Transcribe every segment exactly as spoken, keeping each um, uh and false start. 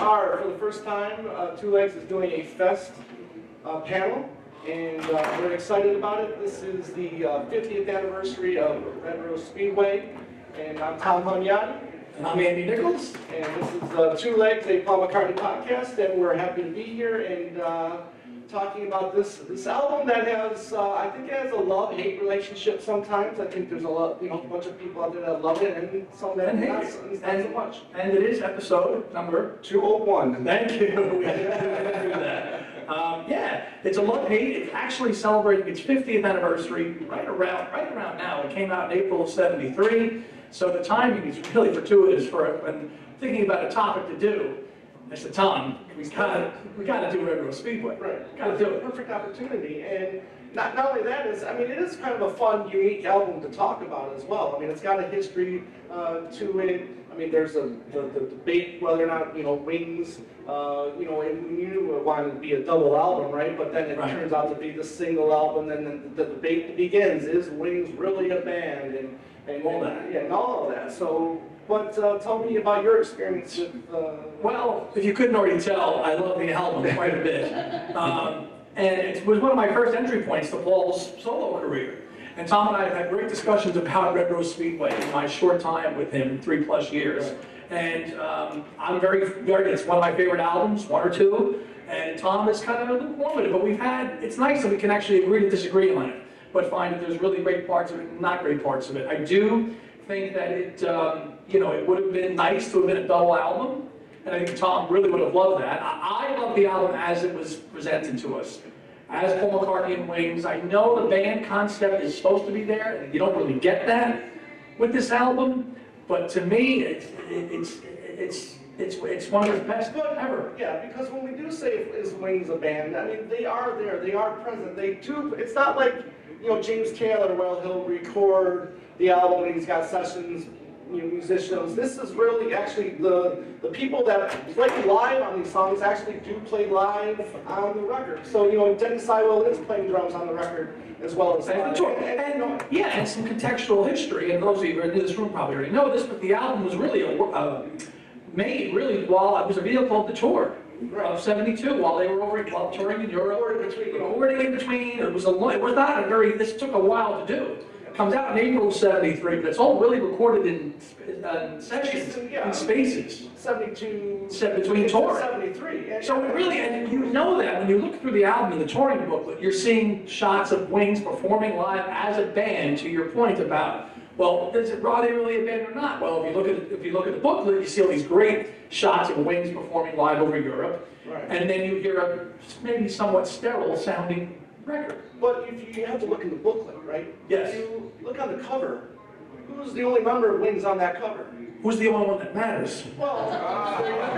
are, for the first time, uh, Two Legs is doing a Fest uh, panel, and uh, we're excited about it. This is the uh, fiftieth anniversary of Red Rose Speedway, and I'm Tom Hunyadi. And I'm Andy Nichols. And this is uh, Two Legs, a Paul McCartney podcast, and we're happy to be here and uh, talking about this this album that has, uh, I think it has a love-hate relationship sometimes. I think there's a lot, you know, a bunch of people out there that love it, and some that And not, hate so- it. not so And- much. And it is episode number. two oh one. Thank you. We had to do that. Um, yeah, it's a love-hate. It's actually celebrating its fiftieth anniversary right around right around now. It came out in April of seventy-three, so the timing is really fortuitous for it when thinking about a topic to do. I said, Tom, we gotta we gotta do Red Rose Speedway. Right. Gotta do it. Perfect opportunity. And not, not only that is, I mean, it is kind of a fun, unique album to talk about as well. I mean, it's got a history uh, to it. I mean, there's a the, the debate whether or not, you know, Wings, uh, you know, and we knew it wanted to be a double album, right? But then it Right. turns out to be the single album, and then the, the debate begins: is Wings really a band? And and All that. yeah, and all of that. So, but uh, tell me about your experience with. Uh, Well, if you couldn't already tell, I love the album quite a bit. Um, and it was one of my first entry points to Paul's solo career. And Tom and I have had great discussions about Red Rose Speedway in my short time with him, three plus years. And um, I'm very, very, it's one of my favorite albums, one or two. And Tom is kind of lukewarm with it, but we've had, it's nice that we can actually agree to disagree on it, but find that there's really great parts of it and not great parts of it. I do think that it, um, you know, it would have been nice to have been a double album. And I think Tom really would have loved that. I, I love the album as it was presented to us. As Paul McCartney and Wings. I know the band concept is supposed to be there, and you don't really get that with this album. But to me, it's it's it's it's it's one of the best ever. Yeah, because when we do say is Wings a band, I mean, they are there, they are present, they do, it's not like, you know, James Taylor, well, he'll record the album and he's got sessions, you know, musicians. This is really actually the the people that play live on these songs actually do play live on the record. So, you know, Denny Sywell is playing drums on the record as well as And, live. sure. And- and, you know, And, yeah, and some contextual history, and those of you who are in this room probably already know this, but the album was really a, uh, made really while it was a vehicle of the tour of seventy-two, while they were over while touring in Europe, Recording between, you know. recording in between. It was a lo- it was not a very. This took a while to do. It comes out in April of seventy-three, but it's all really recorded in uh, sections, Yeah. in spaces. seventy-two, Set between tour. seventy-three. And- So it really, and you know that when you look through the album in the touring booklet, you're seeing shots of Wings performing live as a band. To your point about, well, is it are they really a band or not? Well, if you look at if you look at the booklet, you see all these great shots of Wings performing live over Europe, Right. and then you hear a maybe somewhat sterile sounding record. But if you have to look in the booklet, right? Yes. If you look on the cover, who's the only member of Wings on that cover? Who's the only one that matters? Well, there you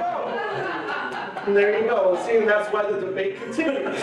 go. And there you go. See, and that's why the debate continues.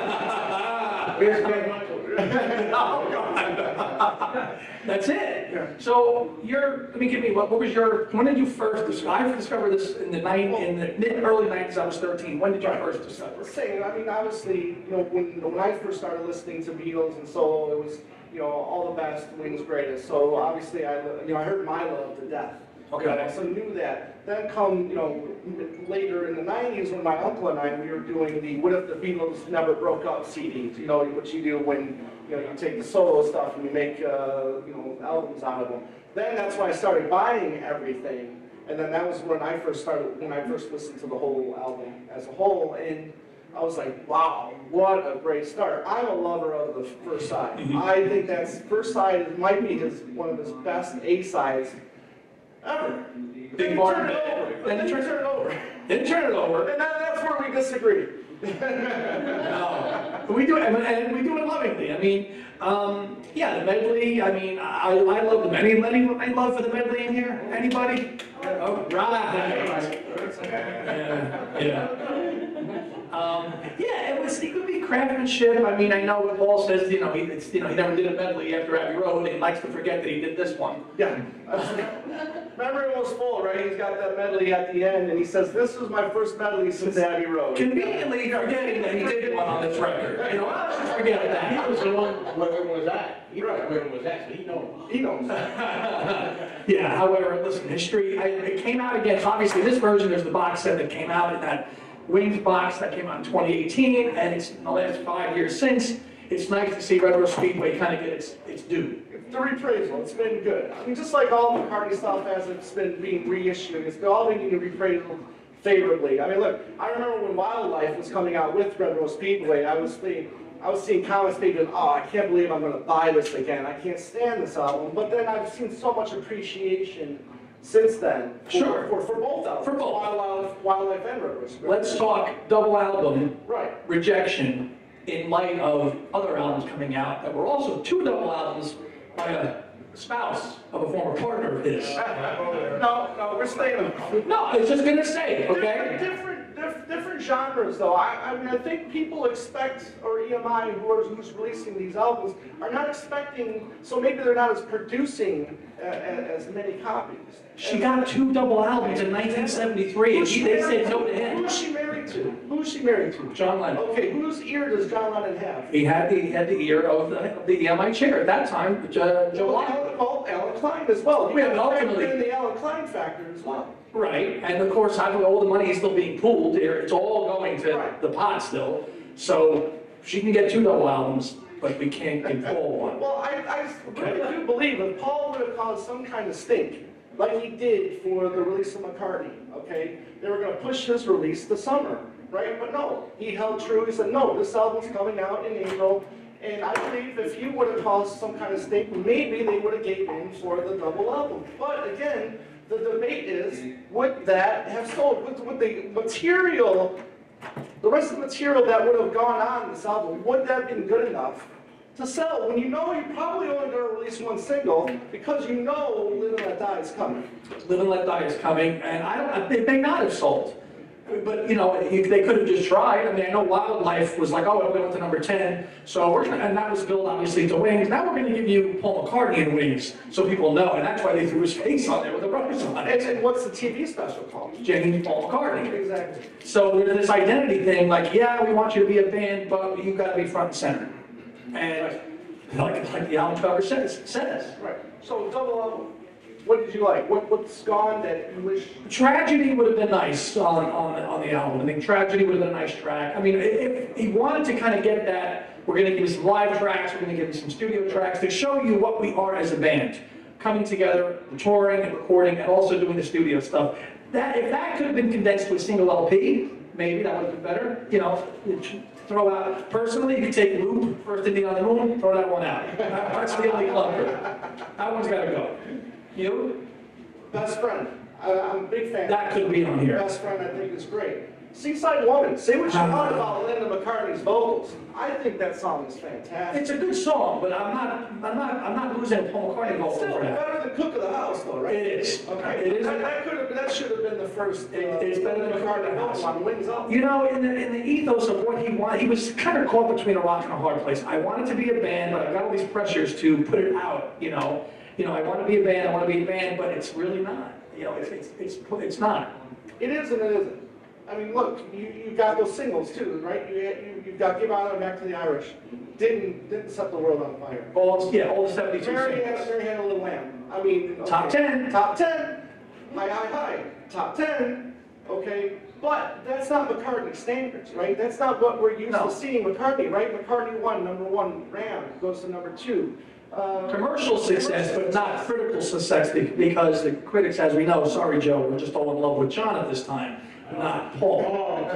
Where's George Michael? Oh, God. That's it. Yeah. So you're, let me give me, what, what was your, when did you first discover, I discovered this in the nine, in the mid, early nineties, I was thirteen. When did you first discover it? Same. I mean, obviously, you know, when when I first started listening to Beatles and solo, it was, you know, all the best, Wings greatest. So obviously, I you know I heard My Love to death. Okay. You know, so knew that. Then come, you know, later in the nineties when my uncle and I, we were doing the What If the Beatles Never Broke Up C Ds. You know, what you do when, you know, you take the solo stuff and you make, uh, you know, albums out of them. Then that's when I started buying everything. And then that was when I first started, when I first listened to the whole album as a whole. And I was like, wow, what a great start. I'm a lover of the first side. I think that's, first side might be his, one of his best A-sides ever. Big Then you Barn. turn it over. Then Then you you turn- turn it over. Didn't turn it over. And that, that's where we disagree. No. But we do it, and and we do it lovingly. I mean, um, yeah, the medley, I mean, I, I love the medley. Any, any love for the medley in here? Anybody? Oh, right. Yeah, yeah. Um, yeah, it was, it could be craftsmanship. I mean, I know what Paul says, you know, he, it's, you know, he never did a medley after Abbey Road, and he likes to forget that he did this one. Yeah. Remember it was full, right? He's got that medley at the end, and he says, this was my first medley since Abbey Road. Conveniently forgetting that he did one on this record. You know, I'll just forget He that. was the one where it was at. He knows where it was at, so he knows. He knows. Yeah, however, listen, history, I, it came out again, so obviously this version, there's the box set that came out in that Wings box that came out in twenty eighteen, and it's in the last five years since. It's nice to see Retro Speedway kind of get its, its due. The reappraisal, it's been good. I mean, just like all McCartney stuff as it's been being reissued, it's been all being reappraisal favorably. I mean, look, I remember when Wildlife was coming out with Retro Speedway, I was seeing, I was seeing comments people, oh, I can't believe I'm going to buy this again. I can't stand this album. But then I've seen so much appreciation since then. For, Sure. For, for both albums. For both. Wildlife, Wildlife and Retro Speedway. Let's talk double album Right. rejection in light of other albums coming out that were also two double albums by a spouse of a former partner of his. No, no, we're staying on. No, I was just gonna say, okay? Different, different, different genres, though. I, I mean, I think people expect, or E M I, who are, who's releasing these albums, are not expecting. So maybe they're not as producing uh, as many copies. She got two double albums in nineteen seventy-three, and Who's he, she they married said no to to? him. Who's she married to? Who's she married to? John Lennon. Okay, whose ear does John Lennon have? He had the, he had the ear of the, of the E M I chair at that time, uh, Joe Well, Locke. Alan, well, Alan Klein as well. We have You gotta ultimately- factor in the Alan Klein factor as well. Right, and of course, having all the money is still being pooled here, it's all going to Right. the pot still. So she can get two double albums, but we can't give Paul one. Well, I, I really do believe that Paul would have caused some kind of stink, like he did for the release of McCartney, okay? They were gonna push his release this summer, right? But no, he held true, he said, no, this album's coming out in April, and I believe if he would have caused some kind of stink, maybe they would have gave in for the double album. But again, the debate is, would that have sold? Would, would the material, the rest of the material that would have gone on this album, would that have been good enough to sell when you know you're probably only going to release one single because you know Live and Let Die is coming? Live and Let Die is coming, and I don't, they may not have sold. But, you know, you- they could have just tried. I mean, I know Wildlife was like, oh, it went to number ten, so we're gonna, and that was built obviously to Wings. Now we're gonna give you Paul McCartney in Wings, so people know, and that's why they threw his face on there with the brothers on And, it. and what's the T V special called? James Paul McCartney. Exactly. So there's this identity thing, like, yeah, we want you to be a band, but you've gotta be front and center. And like, like the album cover says, says. Right. So double album. What did you like? What, what's gone that you wish? Tragedy would have been nice on, on, on the album. I think Tragedy would have been a nice track. I mean, if he wanted to kind of get that, we're going to give you some live tracks, we're going to give you some studio tracks to show you what we are as a band. Coming together, touring and recording, and also doing the studio stuff. That, if that could have been condensed to a single L P, maybe that would have been better. You know, throw out, personally, you could take Loop, First Indian on the Moon, throw that one out. That- That's the only clunker. That one's got to go. You? Best Friend. I, I'm a big fan. That could be on here. Best Friend, I think, is great. Seaside Woman. Say what you Uh, want about Linda McCartney's vocals. I think that song is fantastic. It's a good song, but I'm not, I'm not, I'm not losing Paul McCartney It's vocal still for that. better than Cook of the House, though, right? It is. Okay. It is. That, that could have, that should have been the first. Uh, It- it's better than Cook of McCartney the House. vocal on Wings Up. You know, in the, in the ethos of what he wanted, he was kind of caught between a rock and a hard place. I wanted to be a band, but I got all these pressures to put it out, you know. You know, I want to be a band, I want to be a band, but it's really not. You know, it's, it's, it's, it's not. It is and it isn't. I mean, look, you, you got those singles too, right? You, you, you've got Give Honor Back to the Irish. Didn't, didn't set the world on fire. All, yeah, all the seventy-two Mary had, singles. Mary had a little lamb. I mean, okay. Top ten. Top ten. Hi, hi, hi. Top ten. Okay. But that's not McCartney standards, right? That's not what we're used No. to seeing McCartney, right? McCartney one, number one, Ram goes to number two. Uh, Commercial success, but not critical success, be- because the critics, as we know, sorry Joe, we're just all in love with John at this time, not Paul.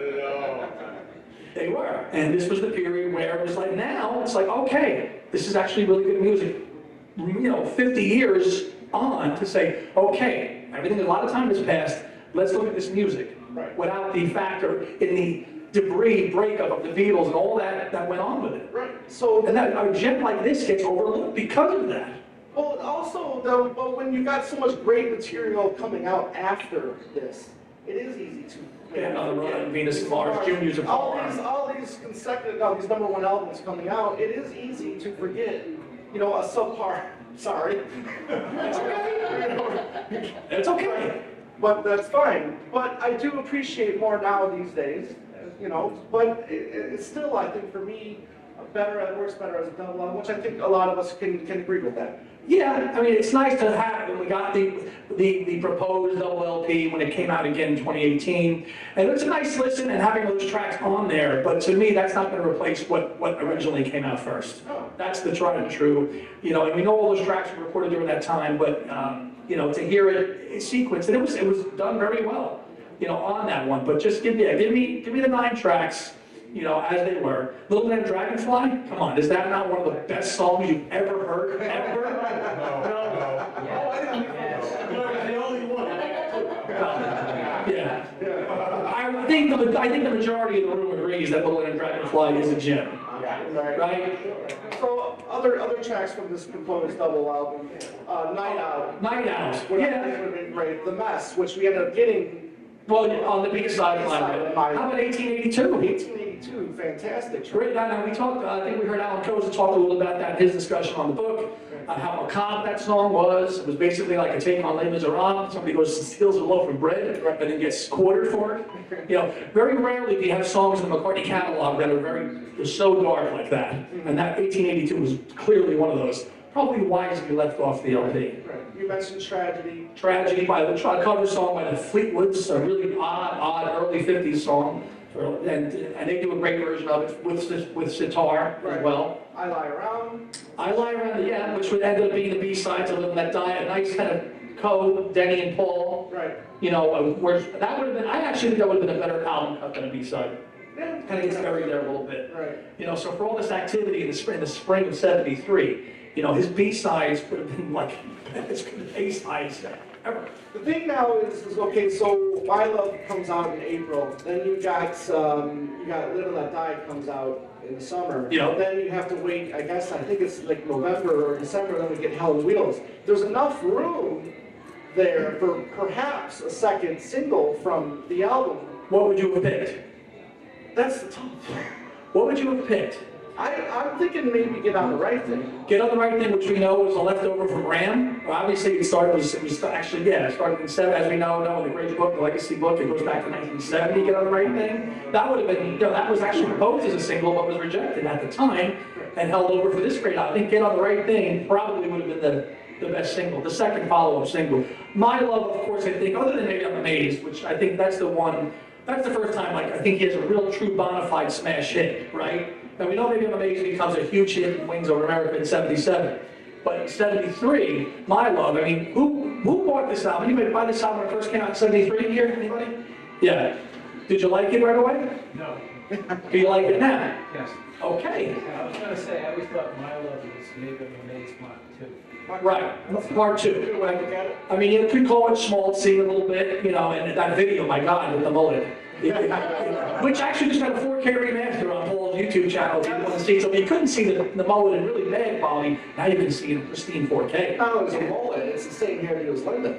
They were. And this was the period where it was like, now, it's like, okay, this is actually really good music. You know, fifty years on to say, okay, everything, a lot of time has passed, let's look at this music. Right. Without the factor in the debris breakup of the Beatles and all that that went on with it. right. So, And that, a gem like this gets overlooked because of that. well, also, though, but when you got so much great material coming out after this, it is easy to. They had another run on Venus and Mars, Juniors and all Paul these, Run. all these consecutive, no, these number one albums coming out, it is easy to forget, you know, a subpar, sorry. It's okay. You know, It's okay. but that's fine. But I do appreciate more now these days, you know, but it, it's still, I think, for me, better, it works better as a double album, which I think a lot of us can, can agree with that. Yeah, I mean, it's nice to have, when we got the, the, the proposed double L P when it came out again in twenty eighteen. And it's a nice listen and having those tracks on there, but to me, that's not gonna replace what, what originally came out first. That's the tried and true, you know, and we know all those tracks were recorded during that time, but, um, you know, to hear it sequenced, and it was, it was done very well, you know, on that one. But just give me, yeah, give me, give me the nine tracks, you know, as they were. Little Man Dragonfly, come on, is that not one of the best songs you've ever heard, ever? Yeah. I think the, I think the majority of the room agrees that Little Man Dragonfly is a gem, right? So other other tracks from this proposed double album, uh, Night Out. Night Out, Which I yeah. think would have been great. The Mess, which we ended up getting. Well, on the B side of B-side mine. of mine. How about eighteen eighty-two? eighteen eighty-two, fantastic track. Great, now, we talked, uh, I think we heard Alan Koza talk a little about that, his discussion on the book, uh, how macabre that song was. It was basically like a take on Les Miserables. Somebody goes and steals a loaf of bread and then gets quartered for it. You know, very rarely do you have songs in the McCartney catalog that are very, so dark like that. And that eighteen eighty-two was clearly one of those. Probably wisely left off the L P. Right. You mentioned Tragedy. Tragedy by the a cover song by the Fleetwoods, a really odd, odd early fifties song. And, and they do a great version of it with, with sitar Right. as well. I Lie Around. I Lie Around, yeah, which would end up being the B-side to Live and Let Die, a nice kind of code, Denny and Paul. Right. You know, uh, where, that would have been, I actually think that would have been a better album cut than a B-side. Yeah. Kind of gets buried there a little bit. Right. You know, so for all this activity in the spring, the spring of seventy-three, you know, his B-sides would have been like as good as A-sides ever. The thing now is, is okay, so My Love comes out in April, then you got, um, you got Live and Let Die comes out in the summer. Yeah. Then you have to wait, I guess, I think it's like November or December, then we get Hell on Wheels. There's enough room there for perhaps a second single from the album. What would you have picked? That's the tough. What would you have picked? I, I'm thinking maybe Get On the Right Thing. Get On the Right Thing, which we know was a leftover from Ram. Well, obviously, it started, was, it was actually, yeah, it started in seven, as we know, know in the great book, the Legacy book, it goes back to nineteen seventy, Get On the Right Thing. That would have been, you know, that was actually proposed as a single, but was rejected at the time and held over for this great album. I think Get On the Right Thing probably would have been the, the best single, the second follow-up single. My Love, of course, I think, other than maybe I'm Amazed, which I think that's the one, that's the first time, like, I think he has a real true bona fide smash hit, right? Now, we know Maybe I'm Amazed becomes a huge hit in Wings Over America in seventy-seven. But in seventy-three, My Love, I mean, who who bought this album? Anybody buy this album when it first came out in seventy-three here? Anybody? Yeah. Did you like it right away? No. Do you like it now? Yes. Okay. I was gonna say, I always thought My Love was maybe an Amazed Part Two. Right. Part two. When I look at it. I mean, you could call it schmaltzy a little bit, you know, and that video, my God, with the mullet. Which actually just got a four K remaster on Paul's YouTube channel if you want to see. So if you couldn't see the, the mullet in really bad quality, now you can see it in pristine four K. Not only is it a mullet, it's the same hairdo as Linda.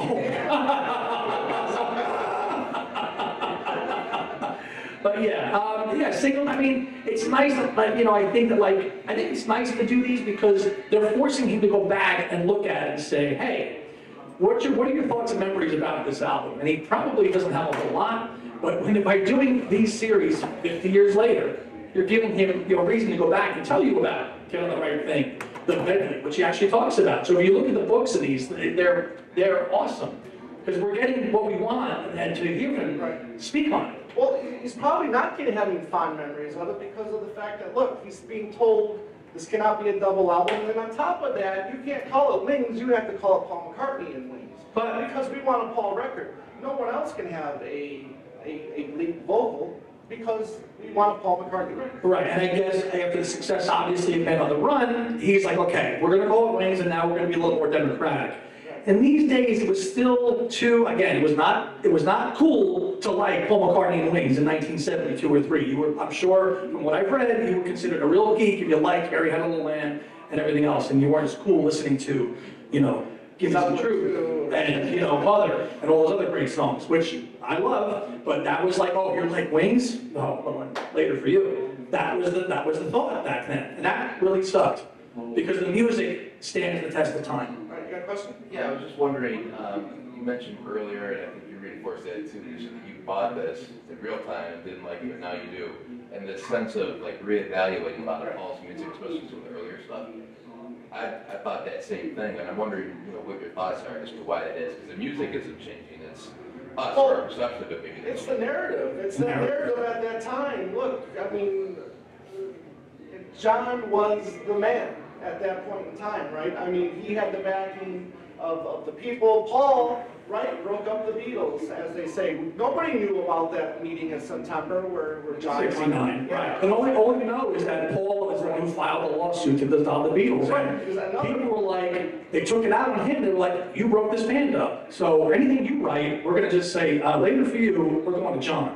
But yeah, um, yeah, single, I mean, it's nice that, like, you know, I think that, like, I think it's nice to do these because they're forcing him to go back and look at it and say, hey, what's your, what are your thoughts and memories about this album? And he probably doesn't have a whole lot, but when, by doing these series fifty years later, you're giving him, you know, a reason to go back and tell you about Get On the Right Thing, the medley, which he actually talks about. So if you look at the books of these, they're, they're awesome because we're getting what we want and to hear him speak on it. Well, he's probably not getting having fond memories of it because of the fact that, look, he's being told this cannot be a double album, and then on top of that, you can't call it Wings, you have to call it Paul McCartney and Wings. But because we want a Paul record, no one else can have a, a, a lead vocal because we want a Paul McCartney record. Right, and I guess after the success, obviously, of Men on the Run, he's like, okay, we're gonna call it Wings, and now we're gonna be a little more democratic. And these days, it was still too, again, it was not, it was not cool to like Paul McCartney and Wings in nineteen seventy-two or three. You were, I'm sure, from what I've read, you were considered a real geek if you liked Harry Had a Little Land and everything else, and you weren't as cool listening to, you know, Give Me Some Truth and, you know, Mother and all those other great songs, which I love, but that was like, oh, you're like Wings? No, well, later for you. That was the, that was the thought back then, and that really sucked because the music stands the test of time. All right, you got a question? Yeah, I was just wondering, um, you mentioned earlier, and I think you reinforced that too, you said that you bought this in real time and didn't like it, but now you do. And this sense of like reevaluating a lot of Paul's music, especially some of the earlier stuff. I, I thought that same thing, and I'm wondering, you know, what your thoughts are as to why that is, because the music isn't changing, it's us, Well, our perception of it maybe. It's the narrative, it's the narrative at that time. Look, I mean, John was the man at that point in time, right? I mean, he had the backing of, of the people. Paul, right, broke up the Beatles, as they say. Nobody knew about that meeting in September where, where John. sixty-nine, Yeah. right. And all, all you know is that Paul is the one who filed a lawsuit to dissolve the Beatles. Right, because And another- people were like, they took it out on him, they were like, you broke this band up. So anything you write, we're gonna just say, uh, later for you, we're going to John.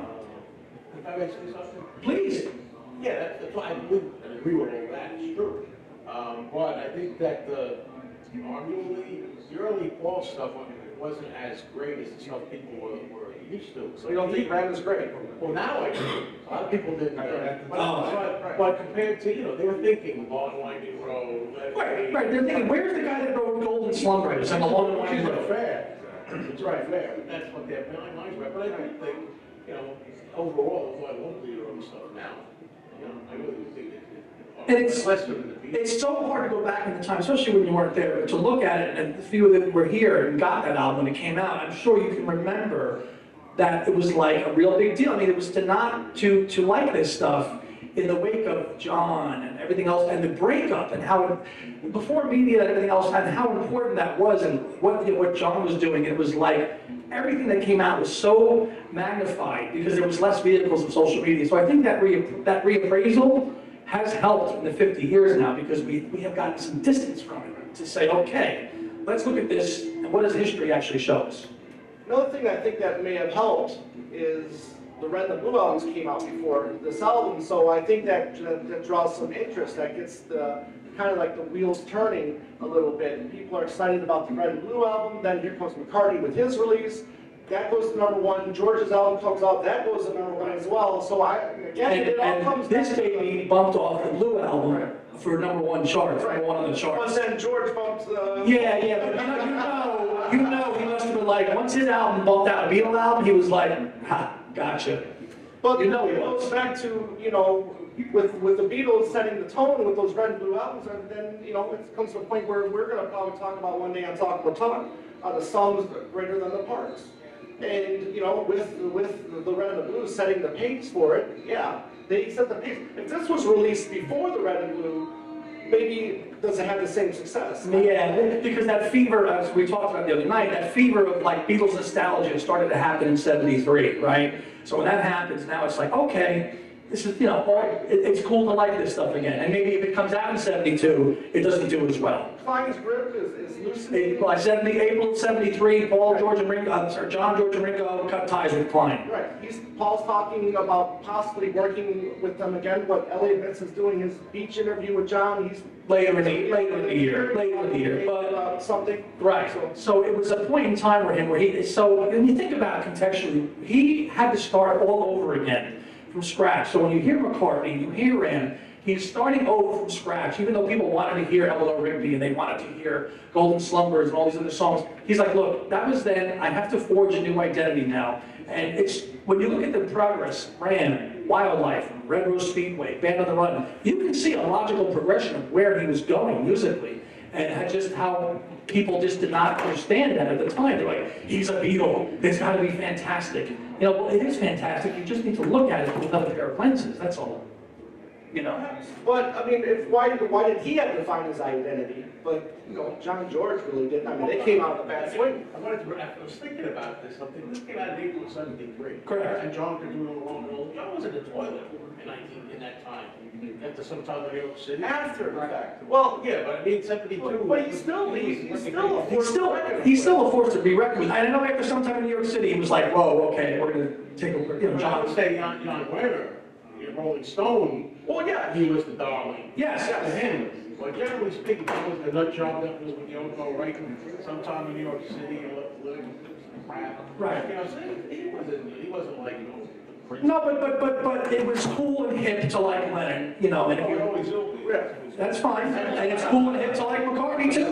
If I may say something? Please. Yeah, that's, that's why I believe and agree with all that, it's true. Um, but I think that the, arguably, the early Paul stuff wasn't as great as the stuff people were, were used to. So you don't think Ren is great? Well, now I do. A lot of people didn't. uh, But, Oh. but, but compared to, you know, they were thinking Long Winding Road. Let It Right, Be. right, they're thinking, where's the guy that wrote Golden Slumbers and the Long and Winding Which is Road? fair. It's right, fair. That's what their minds were. But I do think, you know, overall, I love the early stuff now. You know, I really do think it. And it's- less than the Beatles. It's so hard to go back in the time, especially when you weren't there, to look at it, and the few that were here and got that album when it came out, I'm sure you can remember that it was like a real big deal. I mean, it was to not, to, to like this stuff in the wake of John and everything else, and the breakup, and how, before media and everything else, and how important that was, and what, you know, what John was doing. It was like, everything that came out was so magnified, because there was less vehicles of social media. So I think that re, that reappraisal has helped in the fifty years now, because we, we have gotten some distance from it to say, okay, let's look at this, and what does history actually show us? Another thing I think that may have helped is the Red and the Blue albums came out before this album, so I think that, that, that draws some interest, that gets the, kind of like the wheels turning a little bit, and people are excited about the Red and Blue album. Then here comes McCartney with his release, that goes to number one. George's album comes out, that goes to number one as well, so I, again, And, it all comes and this back to the- baby bumped off the Blue album for number one chart, number one on the But charts. then George bumped the... Yeah, yeah, but you know, you know, you know, he must have been like, once his album bumped out a Beatle album, he was like, ha, gotcha. But You know it he goes was. back to, you know, with, with the Beatles setting the tone with those Red and Blue albums, and then, you know, it comes to a point where we're gonna probably talk about one day on Talk More Talk, uh, the sums greater than the parts. And, you know, with, with the Red and the Blue setting the pace for it, yeah, they set the pace. If this was released before the Red and Blue, maybe it doesn't have the same success. Yeah, because that fever, as we talked about the other night, that fever of like Beatles nostalgia started to happen in seventy-three, right? So when that happens, now it's like, okay, this is, you know, all, it, it's cool to like this stuff again. And maybe if it comes out in seventy-two, it doesn't do as well. Klein's grip is, is loosening. It- By seventy, April of seventy-three, Paul, George, and Ringo, I'm sorry, John, George, and Ringo cut ties with Klein. Right, he's, Paul's talking about possibly working with them again, what Elliot Vincent's doing, his beach interview with John, he's. Later in the, later in the year, later in the year, but. About something. Right, So, so it was a point in time for him where he, so when you think about it contextually, he had to start all over again from scratch. So when you hear McCartney, you hear him, he's starting over from scratch, even though people wanted to hear Eleanor Rigby and they wanted to hear Golden Slumbers and all these other songs. He's like, look, that was then, I have to forge a new identity now. And it's, when you look at the progress, Ram, Wildlife, Red Rose Speedway, Band on the Run, you can see a logical progression of where he was going musically. And just how people just did not understand that at the time. They're like, he's a Beatle, it's gotta be fantastic. You know, well, it is fantastic, you just need to look at it with another pair of lenses, that's all. You know? but, I mean, if, why, why did he have to find his identity? But, you know, John and George really didn't, I mean, they came out of the bad swing. I wanted to, I was thinking about this, something, this came out in April of seventy-three. Correct. And John could do it alone, alone. John was in the toilet in nineteen, in that time, after some time in New York City. After the fact. Well, Yeah, but I mean, seventy-two. but he's still, he's, he's still a He's force still, to reckon he's with. still a force to be reckoned with. I know after some time in New York City, he was like, whoa, okay, we're gonna take a, you know, John John. would say John, John Werner, in Rolling Stone, Well, yeah, he was the darling. Yes, To him, but generally speaking, that was the nut job that was with Yoko, right? Sometime in New York City, living crap. Right. You know what I'm saying? He wasn't, he wasn't like, you know, Prince. no, but, but, but, but it was cool and hip to like Lennon, you know, and if He you always will be. Yeah. that's fine, and it's cool and hip to like McCartney too.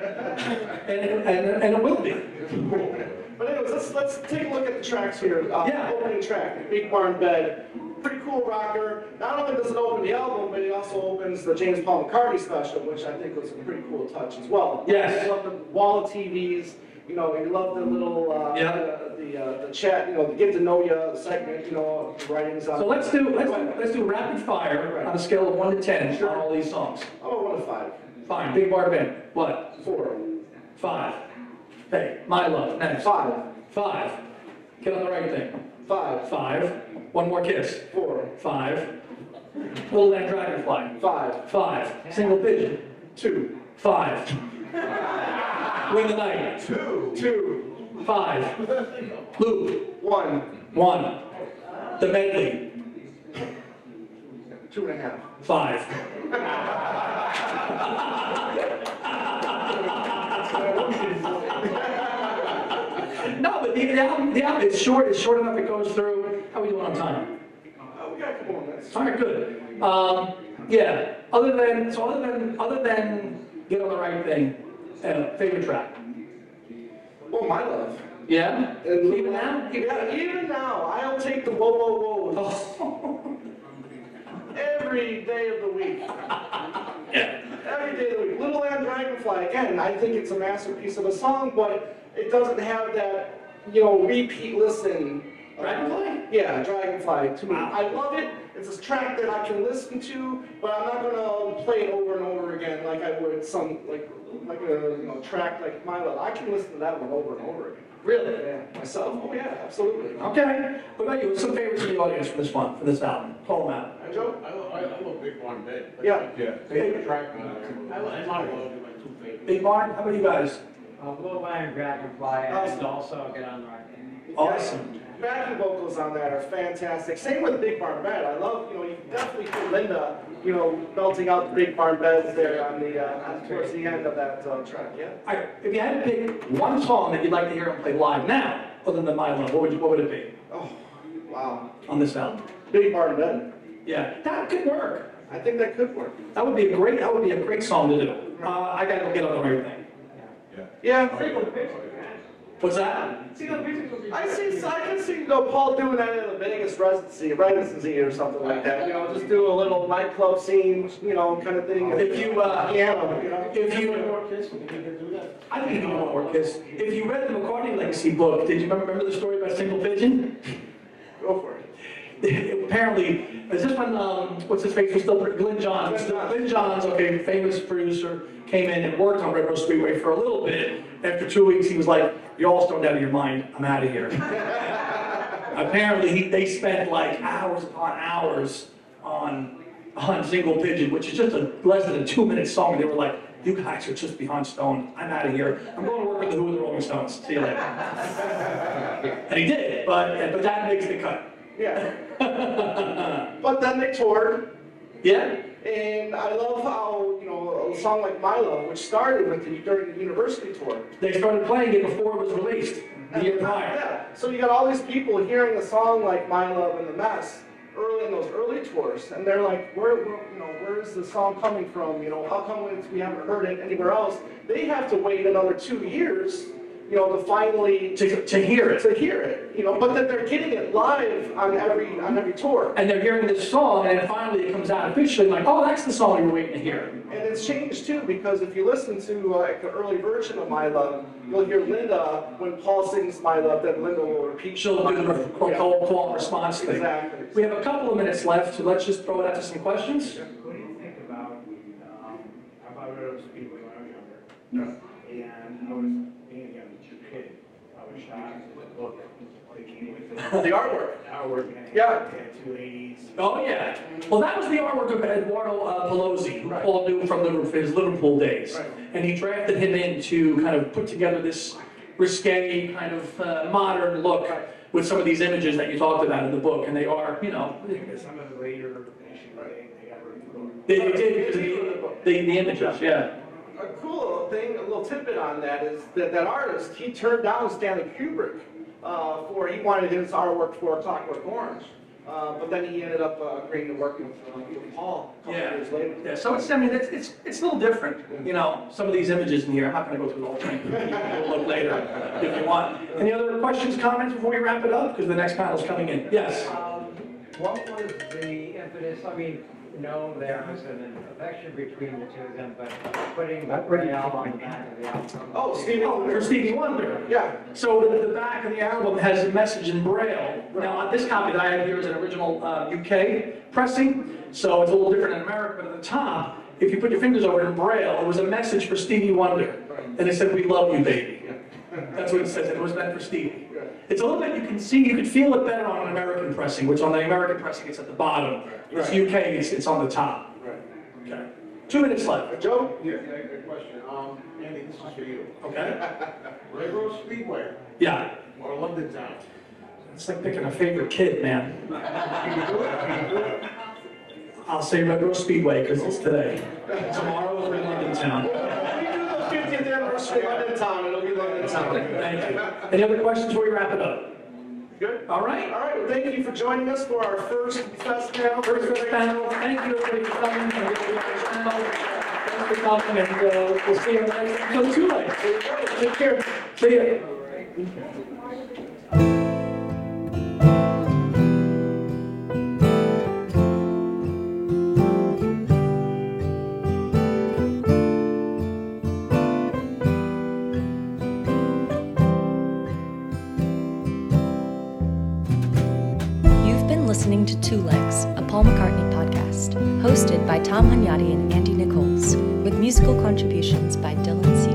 And, and, and it will be. But anyways, let's, let's take a look at the tracks here. Uh, Yeah. Opening track, Big Barn Bed. pretty cool rocker. Not only does it open the album, but it also opens the James Paul McCartney special, which I think was a pretty cool touch as well. Yes. I love the wall of T Vs. You know, you love the little, uh, Yeah. the, the, uh, the chat, you know, the get to know you segment, you know, the writings on. So let's do, let's do, let's do rapid fire on a scale of one to ten on all these songs. Oh, one to five. Fine, Big Bar Band, what? Four. Five. Hey, My Love, next. Five. Five. Get on the right thing. Five. Five. One More Kiss. Four. Five. Little Land Dragonfly. Five. Five. Single Pigeon. Two. Five. Win the Night. Two. Two. Five. Loop. One. One. The Medley. Two and a half. Five. No, but the, the album, the album is short, it's short enough, it goes through. How are we doing on time? Uh, we got a couple more minutes. All right, good. Um, yeah, other than, so other than, other than Get on the Right Thing, uh, favorite track? Oh, My Love. Yeah? And Even now? Yeah, even now, I'll take the whoa, whoa, whoa Oh. every day of the week. Yeah. Every day of the week. Little Land Dragonfly, again, I think it's a masterpiece of a song, but it doesn't have that, you know, repeat listen. Dragonfly? Yeah, Dragonfly, to me. I love it. It's a track that I can listen to, but I'm not gonna play it over and over again like I would some, like, like a, you know, track like My Love. I can listen to that one over and over again. Really? Yeah, myself. Oh yeah, absolutely. Okay. What about you? What's some favorites in the audience for this one, for this album? Call them out. Joe? I love, I love Big Barn Bed. Yeah. Yeah. Favorite track on there. I love, I love my two favorites. Big Barn, how about you guys? Uh, Little Land Dragonfly and also Get on the Right Thing. Awesome. Backing vocals on that are fantastic. Same with Big Barn Bed. I love, you know, you can definitely hear Linda, you know, belting out the Big Barn Beds there on the, uh, towards the end of that uh, track, yeah? All right, if you had to pick one song that you'd like to hear him play live now, other than My Love, what would, you, what would it be Oh, wow. on this album? Big Barn Bed. Yeah, that could work. I think that could work. That would be a great, that would be a great song to do. Uh, I gotta Get on the Right Thing. Yeah. What's that? I see, I can see, you know, Paul doing that in a Vegas residency, residency or something like that. You know, just do a little nightclub scene, you know, kind of thing. If you, uh, Piano, you know? If you, More Kiss, we can do that. I think you can do one more kiss. If you read the McCartney Legacy book, did you remember, remember the story about Single Pigeon? Go for it. Apparently, is this when, um, what's his face was still, Glenn Johns, was still- Glenn Johns, okay, famous producer, came in and worked on Red Rose Speedway for a little bit. After two weeks, he was like, "You're all stoned out of your mind, I'm out of here." Apparently, he, they spent like hours upon hours on, on Single Pigeon, which is just a less than a two minute song. They were like, "You guys are just beyond stoned, I'm out of here. I'm going to work with the Who and the Rolling Stones, see you later." And he did, but, but that makes the cut. Yeah. But then they toured, Yeah? and I love how, you know, a song like My Love, which started with the, during the university tour. They started playing it before it was released, the year prior. Yeah, so you got all these people hearing a song like My Love and The Mess early in those early tours, and they're like, where, where you know, where is the song coming from? You know, how come it's, we haven't heard it anywhere else? They have to wait another two years, you know, to finally To, to hear it. to hear it, you know, but then they're getting it live on every on every tour. And they're hearing this song, and then finally it comes out officially, like, oh, that's the song we were waiting to hear. And it's changed too, because if you listen to uh, like an early version of My Love, you'll hear Linda, when Paul sings My Love, then Linda will repeat. She'll do the Yeah. call, call and response thing. Exactly. We have a couple of minutes left, so let's just throw it out to some questions. What do you think about, um, about Red Rose Speedway when I was younger? And I was being a young kid, I was shocked at the book they came with it. The artwork. Artwork and Yeah. and two eighties. Oh, yeah. Well, that was the artwork of Eduardo uh, Pelosi, who Paul knew from Liverpool, his Liverpool days. Right. And he drafted him in to kind of put together this risque, kind of uh, modern look with some of these images that you talked about in the book. And they are, you know, Some of the later issues, they, they got rid of it. they, they did because of the, the, the images, yeah. A cool thing, a little tidbit on that is that that artist, he turned down Stanley Kubrick uh, for, he wanted his artwork for Clockwork Orange. Uh, but then he ended up uh, agreeing to work with, uh, with Paul a couple Yeah. years later. Yeah, so it's, I mean, it's, it's, it's a little different, you know, some of these images in here, I'm not gonna go through the whole thing. We'll look later if you want. Any other questions, comments before we wrap it up? Because the next panel's coming in. Yes? Um, what was the impetus, I mean, no, there was an affection between the two of them, but putting Braille on the back of the album. Oh, Stevie Oh, Wonder. for Stevie Wonder. Yeah. So the, the back of the album has a message in Braille. Now, on this copy that I have here is an original uh, U K pressing, so it's a little different in America, but at the top, if you put your fingers over it in Braille, it was a message for Stevie Wonder. And it said, "We love you, baby." That's what it says, and it was meant for Stevie. It's a little bit, you can see, you can feel it better on an American pressing, which on the American pressing, it's at the bottom. It's Right. U K, it's, it's on the top. Right. Okay. Two minutes left, Joe? Yeah, yeah, good question. Um, Andy, this is for you. okay? Railroad Speedway Yeah. or London Town? It's like picking a favorite kid, man. Can you do it? Can you do it? I'll say Red Rose Speedway because it's today. Tomorrow we're in London Town. We do the fiftieth anniversary of London Town, it'll be London Town. Thank you. Any other questions before we wrap it up? Good? All right. All right, well, thank you for joining us for our first fest panel. First first panel. Thank you everybody for coming. And everybody on the channel. Thanks for coming, and uh, we'll see you in the next episode. Too late. Take care. See ya. You've been listening to Two Legs, a Paul McCartney podcast, hosted by Tom Hunyadi and Andy Nichols, with musical contributions by Dylan C.